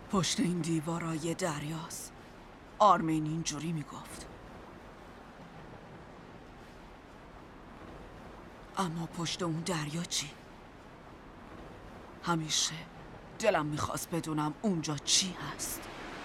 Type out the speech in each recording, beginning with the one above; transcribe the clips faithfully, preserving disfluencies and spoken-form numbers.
پشت این دیوارا یه دریاست. آرمین اینجوری میگفت. اما پشت اون دریا چی؟ همیشه دلم میخواست بدونم اونجا چی هست.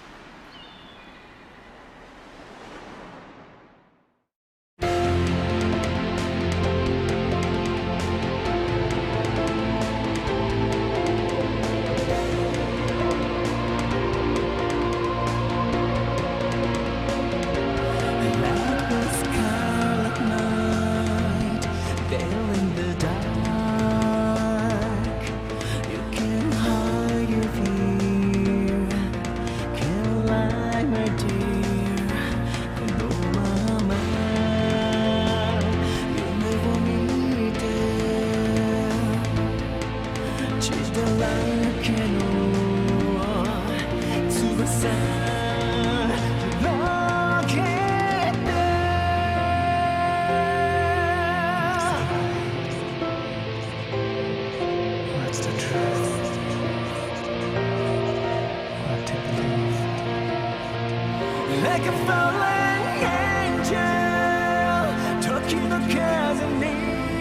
Like a fallen angel, talking the cares of me.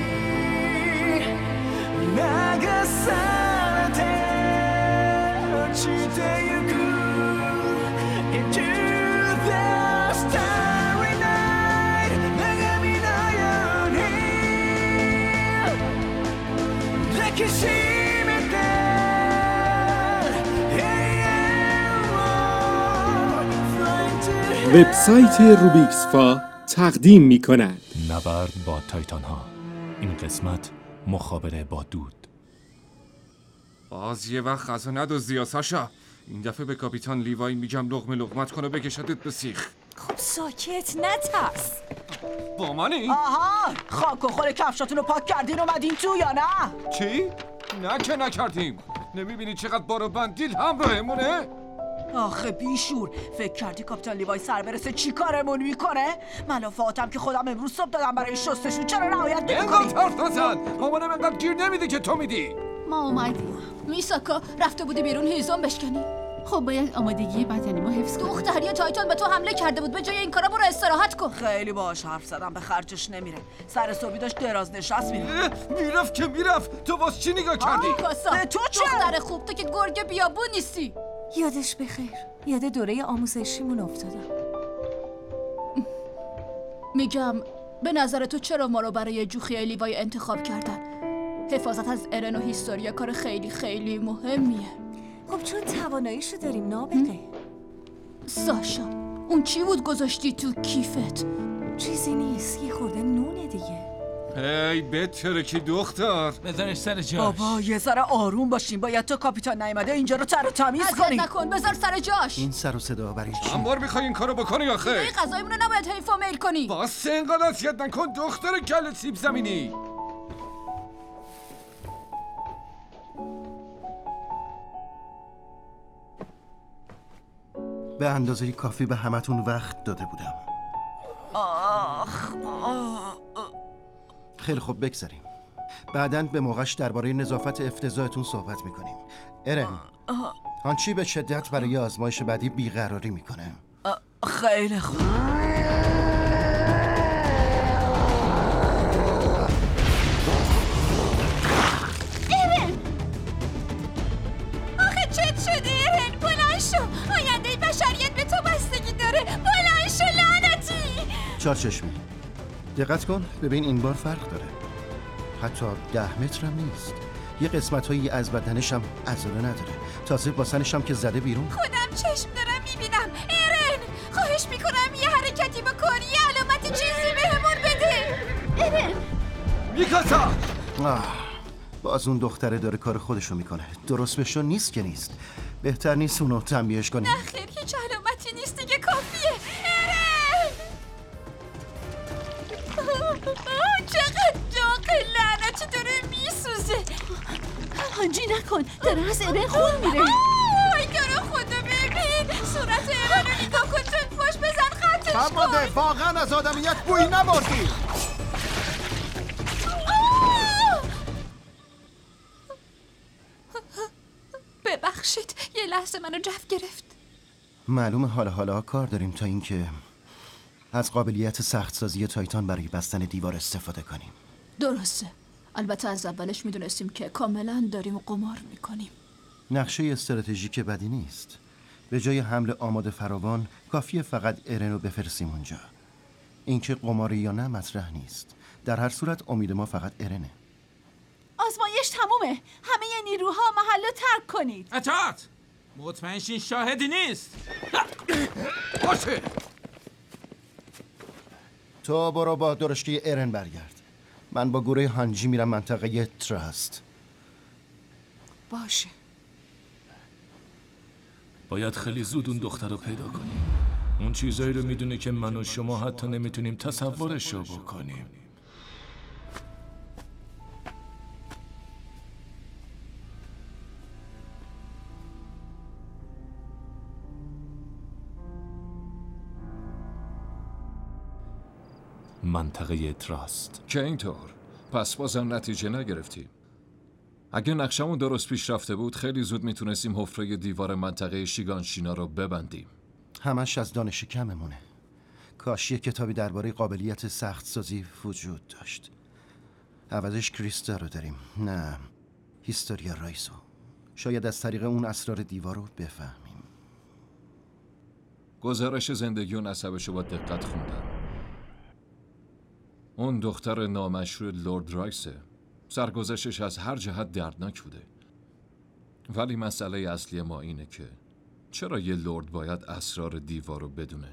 나가사라데 어찌되유구 into the starry night. 내가 믿어요니 like a 심했다. وبسایت روبیکسفا تقدیم می کند نبرد با تایتان ها. این قسمت مخابره با دود. باز یه وقت غذا ندزدی یا ساشا. این دفعه به کاپیتان لیوای میگم لقمه لقمت کنه بکشدت به سیخ. خب ساکت نترس. با منی؟ آها خاک و خور کفشاتون رو پاک کردین اومدین تو یا نه؟ چی؟ نه که نکردیم. نمیبینی چقدر بارو بندیل همراهمونه؟ آخه بیشور فکر کردی کاپیتان لیوای سر برسه چی کارمون میکنه؟ ملافاتم که خودم امروز صبح دادم برای شستشون چرا رعایت نمی‌کنی؟ اینقدر حرف نزن. مامانم اینقدر گیر نمیده که تو میدی. ما اومدیم. میساکا رفته بودی بیرون هیزم بشکنی. خب باید آمادگی بدنی ما حفظ کنی. دختری تایتان به تو حمله کرده بود. به جای این کارا برو استراحت کن. خیلی باهاش حرف زدم به خرجش نمیره. سر صبحی داشت دراز نشست میره. میرفت که میرفت. تو باز چی نگاه کردی؟ به تو چه؟ دختر خوب تو که گرگ بیابون نیستی. یادش بخیر. یاد دوره آموزشیمون افتادم. میگم به نظر تو چرا ما رو برای جوخی لیوای انتخاب کردن؟ حفاظت از ارن و هیستوریا کار خیلی خیلی مهمیه. خب چون تواناییشو داریم نابغه. ساشا اون چی بود گذاشتی تو کیفت؟ چیزی نیست، یه خورده نونه دیگه. هی بترکی دختر. بذارش سر جاش. بابا یه ذره آروم باشین. باید تو کاپیتان نیومده اینجا رو تر و تمیز اذیت کنی. نکن بذار سر جاش. این سر و صدا برای چی؟ هم بار میخوای این کارو بکنی آخه؟ این غذایمون رو نباید حیفا میل کنی. باسه اینقدر اذیت نکن دختر کل سیب زمینی. به اندازه کافی به همتون وقت داده بودم. آخ آه. خیلی خوب بگذاریم. بعداً به موقعش درباره نظافت افتضاحتون صحبت میکنیم. ارن هانچی به شدت برای آزمایش بعدی بیقراری میکنه. خیلی خوب. ارن آخه چت شده ارن بلند شو. آینده بشریت به تو بستگی داره. بلند شو لعنتی. چار چشمی دقت کن ببین این بار فرق داره. حتی ده متر هم نیست. یه قسمت هایی از بدنش هم عضله نداره. تازه باسنش هم که زده بیرون. خودم چشم دارم میبینم. ارن خواهش میکنم یه حرکتی بکن. یه علامت چیزی بهمون بده. ارن میکاسا آه. باز اون دختره داره کار خودشو میکنه. درست بشو نیست که نیست. بهتر نیست اونو تنبیهش کنی. نه خیر هیچ علامتی نیست دیگه کافیه. ارن چقدر داغ لعنتی داره میسوزه. هانجی نکن داره از ارن خون میره. آی داره خدا ببین صورت ارن رو نگاه کن. تو پاش بزن خطش کن. فرماده واقعا از آدمیت بویی نبردی. ببخشید یه لحظه بحث منو جف گرفت. معلومه حالا حالا کار داریم تا اینکه از قابلیت سختسازی تایتان برای بستن دیوار استفاده کنیم. درسته. البته از اولش میدونستیم که کاملا داریم قمار میکنیم. نقشه استراتژیک بدی نیست. به جای حمله آماده فراوان کافیه فقط ارن رو بفرستیم اونجا. اینکه قماری یا نه مطرح نیست. در هر صورت امید ما فقط ارنه. آزمایش تمومه. همه نیروها محل ترک کنید. اطاعت. مطمئن شین شاهدی نیست. باشه. تو برو با درشکه ارن برگرد. من با گروه هانجی میرم منطقه تراست. باشه. باید خیلی زود اون دختر رو پیدا کنیم. اون چیزایی رو میدونه که من و شما حتی نمیتونیم تصورش رو بکنیم. منطقه تراست. که اینطور؟ پس بازم نتیجه نگرفتیم. اگه نقشمون درست پیش رفته بود خیلی زود میتونستیم حفره دیوار منطقه شیگانشینا رو ببندیم. همش از دانش کممونه. کاش یه کتابی درباره قابلیت سخت سازی وجود داشت. عوضش کریستا رو داریم. نه، هیستوریا رایسو. شاید از طریق اون اسرار دیوار رو بفهمیم. گزارش زندگی و نسبشو با دقت خوندم. اون دختر نامشروع لورد رایسه. سرگذشتش از هر جهت دردناک بوده. ولی مسئله اصلی ما اینه که چرا یه لورد باید اسرار دیوار رو بدونه؟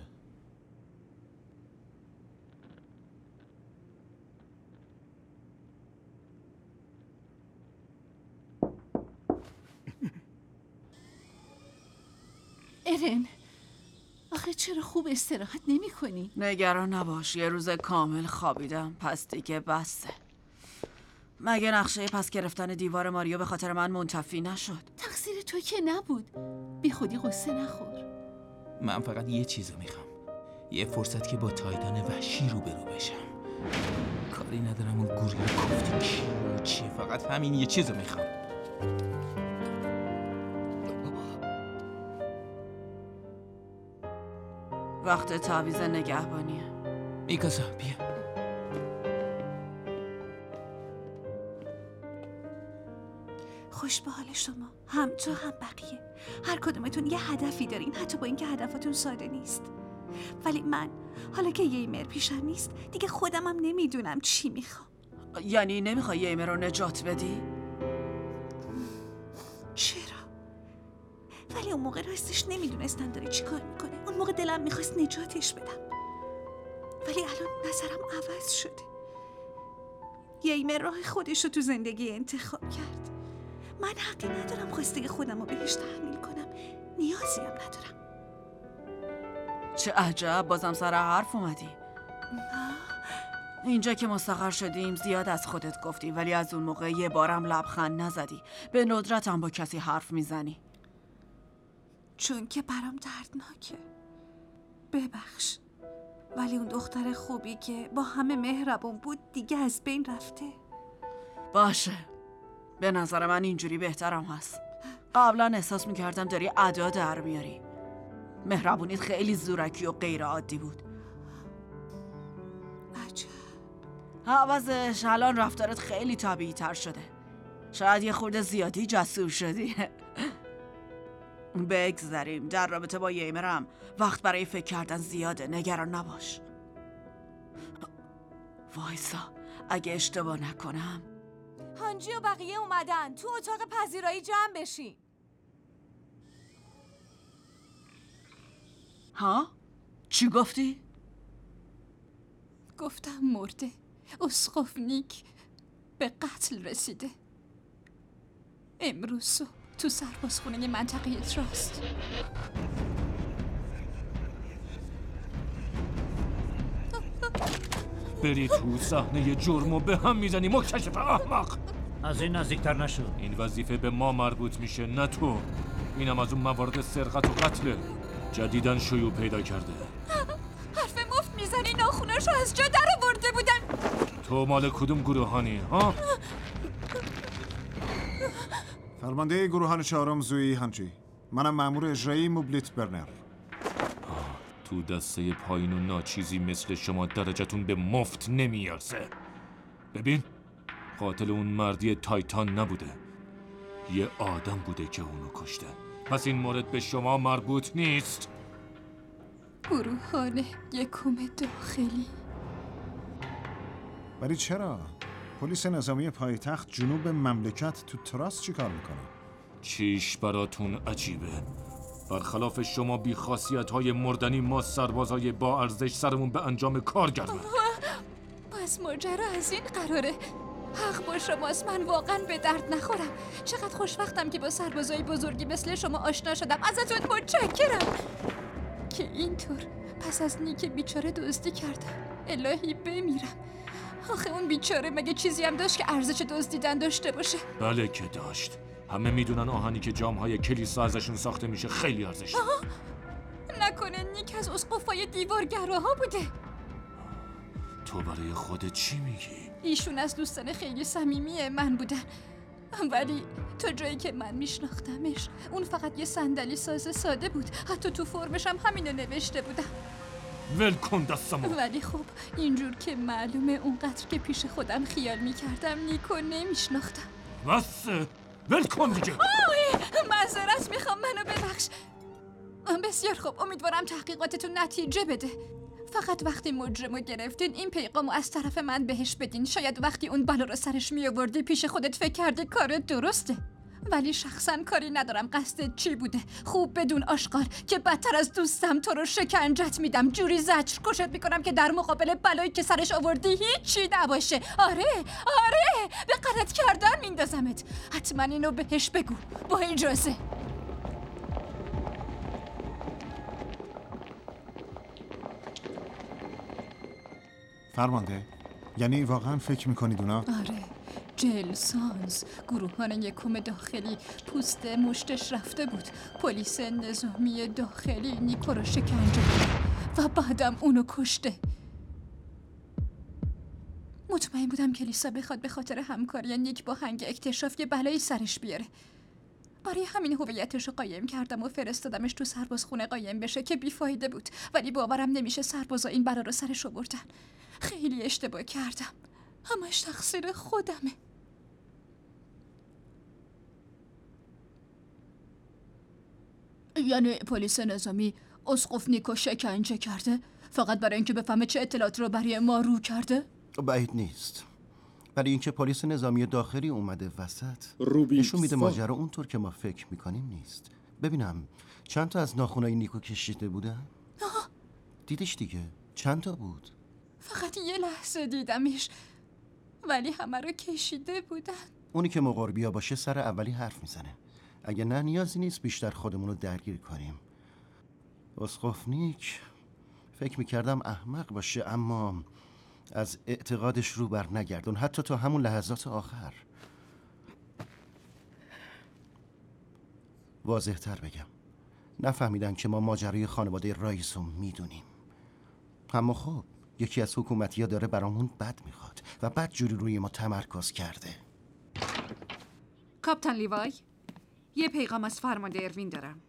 ارن، آخه چرا خوب استراحت نمی کنی؟ نگران نباش، یه روز کامل خوابیدم، پس دیگه بسه. مگه نقشه پس گرفتن دیوار ماریو به خاطر من منتفی نشد؟ تقصیر تو که نبود. بی خودی قصه نخور. من فقط یه چیزو میخوام. یه فرصت که با تایتان وحشی روبرو بشم. کاری ندارم اون گوریل کفتی چیه چیه، فقط همین یه چیزو میخوام. وقت تعویض نگهبانیه. میکاسا بیا. خوش به حال شما. هم تو هم بقیه. هر کدومتون یه هدفی دارین، حتی با اینکه هدفتون ساده نیست. ولی من حالا که ییمر پیشم نیست دیگه خودمم نمیدونم چی میخوام. یعنی نمیخوای ییمر رو نجات بدی؟ چرا؟ ولی اون موقع راستش نمیدونستم داره چی کار میکنه. اون موقع دلم میخواست نجاتش بدم، ولی الان نظرم عوض شده. ییمر راه خودش رو تو زندگی انتخاب کرد. من حقی ندارم خواسته خودم رو بهش تحمیل کنم. نیازی هم ندارم. چه عجب، بازم سر حرف اومدی. اینجا که مستقر شدیم زیاد از خودت گفتی، ولی از اون موقع یه بارم لبخند نزدی. به ندرت هم با کسی حرف میزنی. چون که برام دردناکه. ببخش، ولی اون دختر خوبی که با همه مهربون بود دیگه از بین رفته. باشه، به نظر من اینجوری بهترم هست. قبلا احساس میکردم داری ادا در میاری. مهربونیت خیلی زورکی و غیر عادی بود. عجب. عوضش الان رفتارت خیلی طبیعی تر شده. شاید یه خورده زیادی جسور شدی. بگذاریم، در رابطه با ییمرم وقت برای فکر کردن زیاده، نگران نباش. وایسا، اگه اشتباه نکنم. هانجی و بقیه اومدن تو اتاق پذیرایی جمع بشین. ها؟ چی گفتی؟ گفتم مرده. اسقفنیک به قتل رسیده. امروز صبح تو سربازخونه منطقه تراست. بری تو صحنه جرم و به هم میزنی مکتشف احمق. از این نزدیکتر نشو. این وظیفه به ما مربوط میشه نه تو. اینم از اون موارد سرقت و قتله. جدیداً شیوع پیدا کرده. حرف مفت میزنی، ناخوناشو از جا در آورده بودن. تو مال کدوم گروهانی ها؟ فرمانده گروهان چهارم زوی هانجی. منم مأمور اجرایی موبلیت برنر. تو دسته پایین و ناچیزی مثل شما درجتون به مفت نمیارزه. ببین، قاتل اون مردی تایتان نبوده، یه آدم بوده که اونو کشته. پس این مورد به شما مربوط نیست. گروهان یکم داخلی. ولی چرا؟ پلیس نظامی پایتخت جنوب مملکت تو تراس چی کار میکنه؟ چیش براتون عجیبه؟ برخلاف شما بی‌خاصیت های مردنی، ما سربازای با ارزش سرمون به انجام کار گردن. پس ماجرا از این قراره. حق با شماست، من واقعا به درد نخورم. چقدر خوشوقتم که با سربازای بزرگی مثل شما آشنا شدم. ازتون متشکرم که اینطور پس از نیک بیچاره دزدی کردم. الهی بمیرم. آخه اون بیچاره مگه چیزی هم داشت که ارزش دزدیدن داشته باشه؟ بله که داشت. همه میدونن آهنی که جامهای کلیسا ازشون ساخته میشه خیلی ارزش داره. نکنه نیک از اسقفای دیوارگراها بوده؟ تو برای خودت چی میگی؟ ایشون از دوستان خیلی صمیمی من بودن، ولی تا جایی که من میشناختمش اون فقط یه صندلی ساز ساده بود. حتی تو فرمش هم همینو نوشته بودم. ول کن دستمو. ولی خب اینجور که معلومه اونقدر که پیش خودم خیال میکردم نیکو نمیشناختم. بسه، ول کن دیگه. آه، معذرت میخوام، منو ببخش. بسیار خوب، امیدوارم تحقیقاتتون نتیجه بده. فقط وقتی مجرمو گرفتین این پیغامو از طرف من بهش بدین. شاید وقتی اون بلا رو سرش میآوردی پیش خودت فکر کردی کارت درسته، ولی شخصا کاری ندارم قصدت چی بوده. خوب بدون آشغال که بدتر از دوستم تو رو شکنجت میدم، جوری زجر کشت میکنم که در مقابل بلایی که سرش آوردی هیچی نباشه. آره آره، به غلط کردن میندازمت. حتما اینو بهش بگو. با اجازه. فرمانده، یعنی واقعا فکر میکنید اونا؟ آره، جلسانز، گروهان یکم داخلی، پوست مشتش رفته بود. پلیس نظامی داخلی نیکو رو شکنجه و بعدم اونو کشته. مطمئن بودم کلیسا بخواد به خاطر همکاری نیک با هنگ اکتشاف یه بلایی سرش بیاره. برای همین هویتش رو قایم کردم و فرستادمش تو سربازخونه قایم بشه که بیفایده بود. ولی باورم نمیشه سربازا این بلا رو سرش آوردن. خیلی اشتباه کردم. همش تقصیر خودمه. یعنی پلیس نظامی اسقف نیکو شکنجه کرده فقط برای اینکه بفهمه چه اطلاعات رو برای ما رو کرده؟ بعید نیست. برای اینکه پلیس نظامی داخلی اومده وسط روبیکس نشون میده ماجرا اونطور که ما فکر میکنیم نیست. ببینم چند تا از ناخنای نیکو کشیده بودن؟ آه. دیدش دیگه چند تا بود؟ فقط یه لحظه دیدمش، ولی همه رو کشیده بودن. اونی که مقربیا باشه سر اولی حرف میزنه. اگه نه نیازی نیست بیشتر خودمون رو درگیر کنیم. اسقف نیک فکر میکردم احمق باشه، اما از اعتقادش رو بر نگردون حتی تا همون لحظات آخر. واضح تر بگم، نفهمیدن که ما ماجرای خانواده رایس رو میدونیم. اما خب یکی از حکومتی ها داره برامون بد میخواد و بد جوری روی ما تمرکز کرده. کاپتان لیوای، یه پیغام از فرمانده اروین دارم.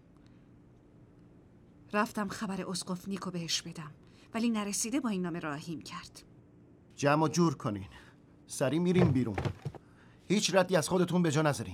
رفتم خبر اسقف نیکو بهش بدم، ولی نرسیده با این نامه راهیم کرد. جمع جور کنین، سری میریم بیرون. هیچ ردی از خودتون به جا نذارین.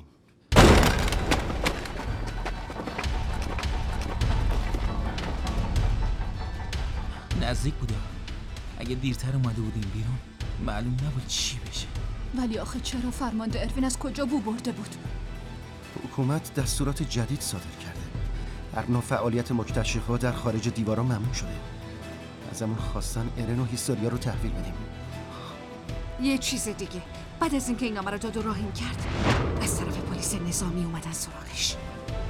نزدیک بوده. اگه دیرتر اومده بودیم بیرون معلوم نبود چی بشه. ولی آخه چرا فرمانده اروین از کجا بو برده بود؟ حکومت دستورات جدید صادر کرده. هر نوع فعالیت مکتشفا در خارج دیوارا ممنوع شده. ازمون خواستن ارن و هیستوریا رو تحویل بدیم. یه چیز دیگه، بعد از اینکه این نامه رو داد و راهیم کرد، از طرف پلیس نظامی اومدن سراغش.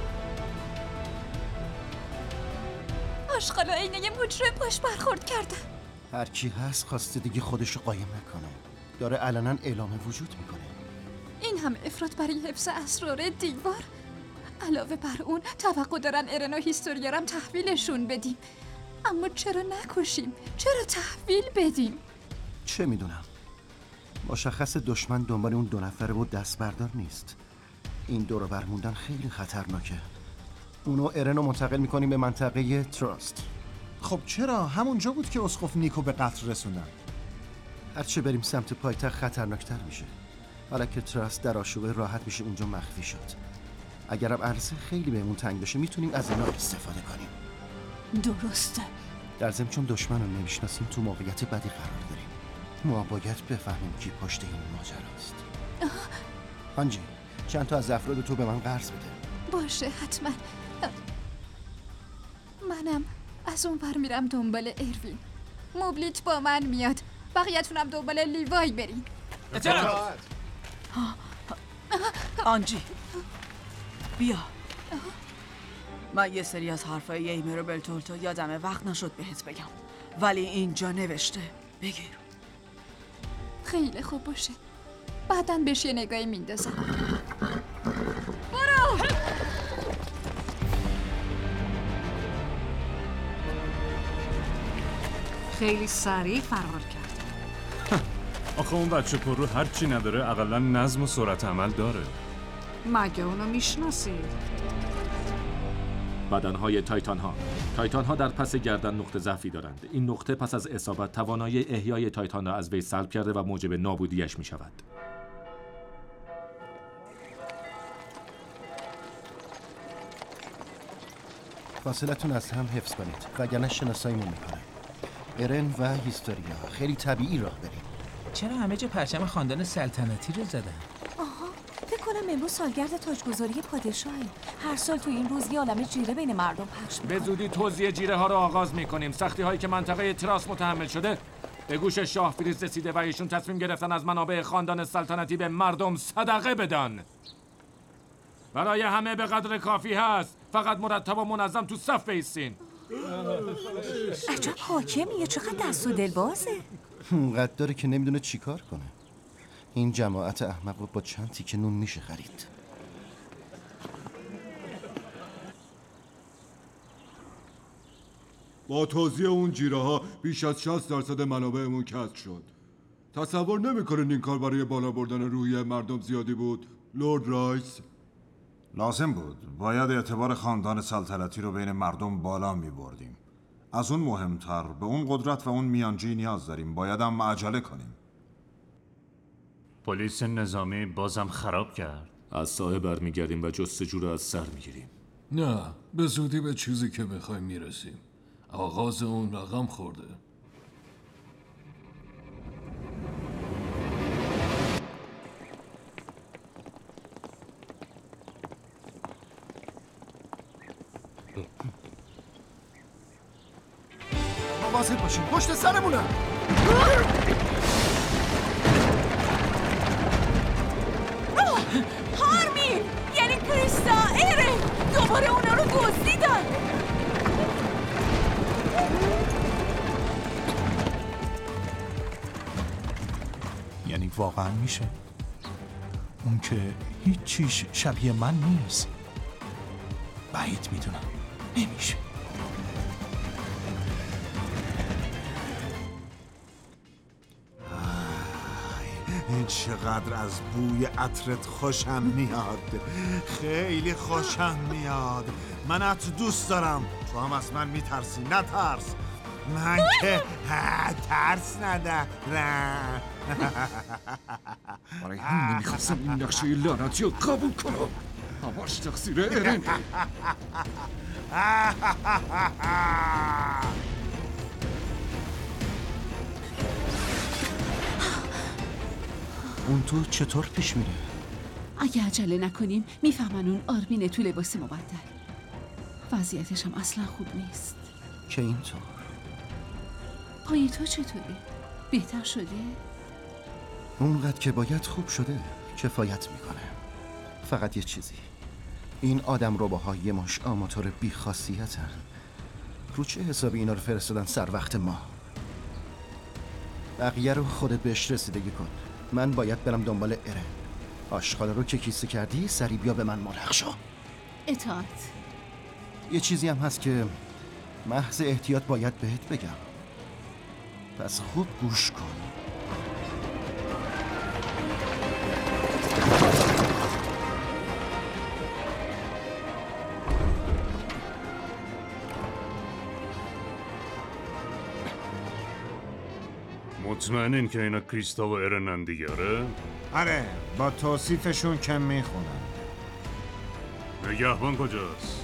آشغالا اینه یه مجرم باش برخورد کردن. هر کی هست خواسته دیگه خودش رو قایم نکنه. داره علنا اعلام وجود میکنه. این هم افراط برای حفظ اسرار دیوار. علاوه بر اون توقع دارن ارن و هیستوریا رو هم تحویلشون بدیم. اما چرا نکشیم؟ چرا تحویل بدیم؟ چه میدونم. مشخص دشمن دنبال اون دو نفره و دست بردار نیست. این دور و بر موندن خیلی خطرناکه. اونو ارن رو منتقل میکنیم به منطقه تراست. خب چرا؟ همونجا بود که اسقف نیکو به قتل رسوندن. هرچه بریم سمت پایتخت خطرناکتر میشه. حالا که تراست در آشوبه راحت میشه اونجا مخفی شد. اگرم عرصه خیلی بهمون تنگ بشه میتونیم از اینا استفاده کنیم. درسته. در ضمن چون دشمن رو نمیشناسیم تو موقعیت بدی قرار داریم. ما باید بفهمیم کی پشت این ماجراست. هانجی چند تا از افراد تو به من قرض بده. باشه حتما. منم از اون ور میرم دنبال اروین. موبلیت با من میاد. بقیه‌تونم دنبال لیوای برین. اطلاعات. آنجی بیا. من یه سری از حرفای ایمه رو بلتولتو یادمه وقت نشد بهت بگم، ولی اینجا نوشته. بگیر. خیلی خوب باشه. بعدن بهش یه نگاهی میندازم. برو! خیلی سریع فرار کرد. آخه اون بچه پر رو هر چی نداره اقلا نظم و سرعت عمل داره. مگه اونو میشناسید؟ بدنهای تایتان ها تایتان ها در پس گردن نقطه ضعفی دارند. این نقطه پس از اصابت توانایی احیای تایتان را از وی سلب کرده و موجب نابودیش می شود. فاصلتون از هم حفظ کنید وگرنه شناساییمون میکنه. ارن و هیستوریا خیلی طبیعی راه بریم. چرا همه جا پرچم خاندان سلطنتی رو زدن؟ آها فکر کنم امروز سالگرد تاجگذاری پادشاهه. هر سال تو این روز یه عالمه جیره بین مردم پخش میکنه. به زودی توزیع جیره ها رو آغاز میکنیم. سختی هایی که منطقه تراس متحمل شده به گوش شاه فریز رسیده و ایشون تصمیم گرفتن از منابع خاندان سلطنتی به مردم صدقه بدن. برای همه به قدر کافی هست. فقط مرتب و منظم تو صف بایستین. عجب حاکمیه، چقدر دست و دل بازه. اونقدر داره که نمیدونه چی کار کنه. این جماعت احمق رو با چند تیکه نون میشه خرید. با توزیع اون جیره ها بیش از شصت درصد منابعمون کسر شد. تصور نمی‌کنین این کار برای بالا بردن روحیه مردم زیادی بود؟ لورد رایس لازم بود. باید اعتبار خاندان سلطنتی رو بین مردم بالا می بردیم. از اون مهمتر به اون قدرت و اون میانجی نیاز داریم. باید هم عجله کنیم. پلیس نظامی بازم خراب کرد. از سایه برمیگردیم و جستجو رو از سر میگیریم. نه به زودی به چیزی که میخوایم میرسیم. آغاز اون رقم خورده. مواظب باشین پشت سرمونه. هارمی یعنی کریستا ارن دوباره اونا رو دزدیدن. یعنی واقعا میشه؟ اون که هیچ چیش شبیه من نیست. بعید میدونم نمیشه. این چقدر از بوی عطرت خوشم میاد. خیلی خوشم میاد. من ات دوست دارم. تو هم از من میترسی. نترس. من که ترس ندارم. برای هم نمیخواستم این نقشه لعنتی رو قبول کنم. هماش تقصیر ارن. اون تو چطور پیش میره؟ اگه عجله نکنیم میفهمن اون آرمین تو لباس مبدل. وضعیتش هم اصلا خوب نیست. که اینطور؟ پای تو چطوری؟ بهتر شده؟ اونقدر که باید خوب شده. کفایت میکنه. فقط یه چیزی. این آدم روباها یه ماش آماتور بیخاصیتن. رو چه حسابی اینا رو فرستادن سر وقت ما؟ بقیه رو خودت بهش رسیدگی کن. من باید برم دنبال ارن. آشغالا رو که کیسه کردی سری بیا به من ملحق شو. اطاعت. یه چیزی هم هست که محض احتیاط باید بهت بگم. پس خوب گوش کن. مطمئنین که اینا کریستا و ارنن دیگه؟ آره با توصیفشون کم میخونم. نگهبان کجاست؟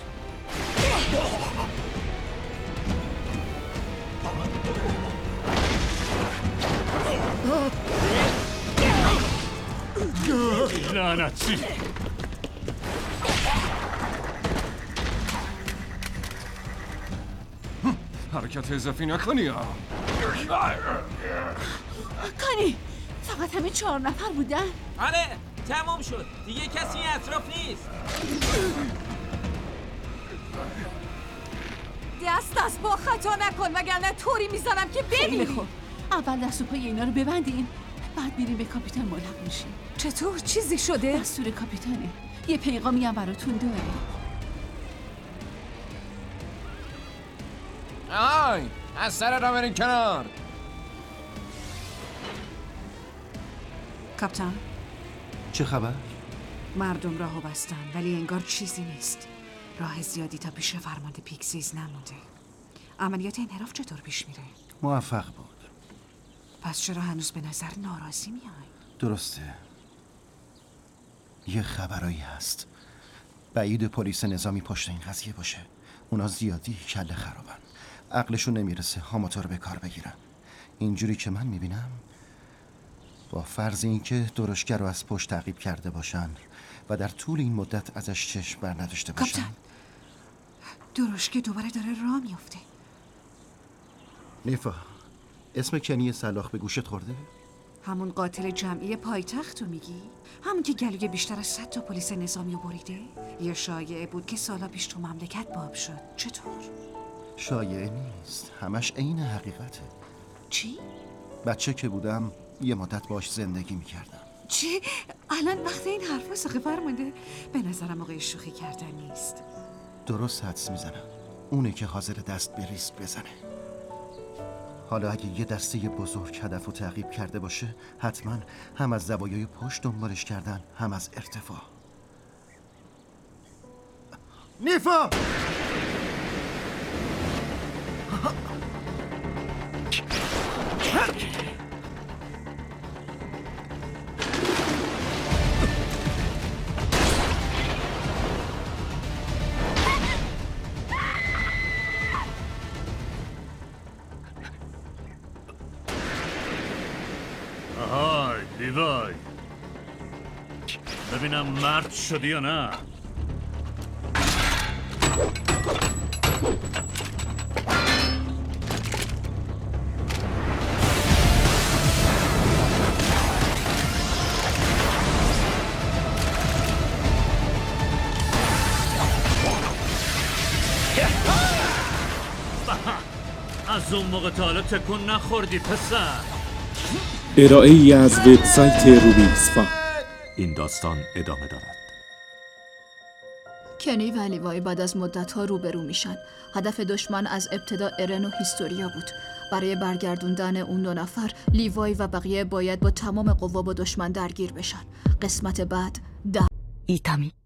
لعنتی. حرکت اضافی نکنی ها. کانی فقط همین چهار نفر بودن؟ آره تمام شد دیگه کسی اطراف نیست. دست از با خطا نکن وگرنه طوری میزنم که بمیری. خب اول دست و پای اینا رو ببندین بعد میریم به کاپیتان ملحق میشیم. چطور چیزی شده؟ دستور کاپیتانه. یه پیغامی هم براتون داره. آی از سر را برین کنار. کاپیتان چه خبر؟ مردم راهو بستن ولی انگار چیزی نیست. راه زیادی تا پیش فرمانده پیکسیز نمونده. عملیات انحراف چطور پیش میره؟ موفق بود. پس چرا هنوز به نظر ناراضی میای؟ درسته. یه خبرایی هست. بعید پلیس نظامی پشت این قضیه باشه. اونا زیادی کله خرابن. عقلشون نمیرسه هاماتور به کار بگیرن. اینجوری که من میبینم با فرض اینکه درشگر رو از پشت تعقیب کرده باشن و در طول این مدت ازش چشم بر نداشته باشن. کاپیتان درشکه دوباره داره راه میفته. نیفا اسم کنی سلاخ به گوشت خورده؟ همون قاتل جمعی پایتخت رو میگی؟ همون که گلوی بیشتر از صد تا پلیس نظامی رو بریده؟ یه شایعه بود که سالا پیش تو مملکت باب شد. چطور؟ شایعه نیست، همش عین حقیقته. چی؟ بچه که بودم یه مدت باش زندگی میکردم. چی؟ الان وقت این حرفا ساخه فرمانده؟ به نظرم موقع شوخی کردن نیست. درست حدس میزنم. اونه که حاضر دست به ریسک بزنه. حالا اگه یه دسته بزرگ هدف رو تعقیب کرده باشه حتما هم از زوایای پشت دنبالش کردن هم از ارتفاع. نیفا! آهای لیوای ببینم مرد شدی یا نه. از اون موقع تا حالا تکون نخوردی پسر. ارائه ای از وبسایت روبیکسفا. این داستان ادامه دارد. کنی و لیوای بعد از مدت‌ها روبرو میشن. هدف دشمن از ابتدا ارن و هیستوریا بود. برای برگردوندن اون دو نفر لیوای و بقیه باید با تمام قوا با دشمن درگیر بشن. قسمت بعد ده 痛み